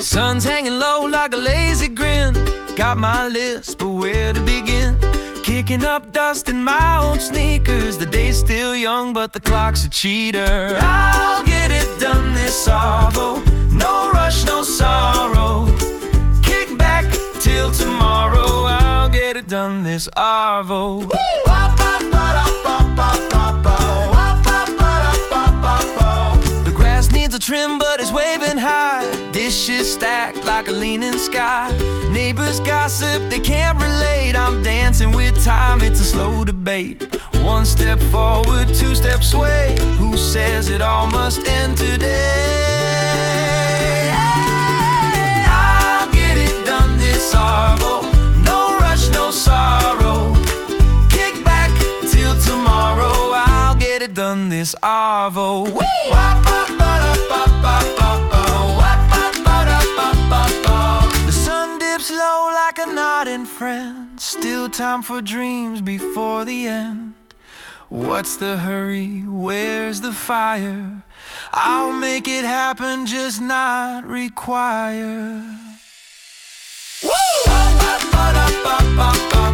Sun's hanging low like a lazy grin. Got my list, but where to begin? Kicking up dust in my own sneakers. The day's still young, but the clock's a cheater. I'll get it done this Arvo. No rush, no sorrow. Kick back till tomorrow. I'll get it done this Arvo. The grass needs a trim, but it's waving high. Dishes stacked like a leaning sky. Neighbors gossip, they can't relate. I'm dancing with time, it's a slow debate. One step forward, two steps away. Who says it all must end today? I'll get it done this Arvo. No rush, no sorrow. Kick back till tomorrow. I'll get it done this Arvo. The sun dips low like a nodding friend. Still time for dreams before the end. What's the hurry? Where's the fire? I'll make it happen, just not require. Woo!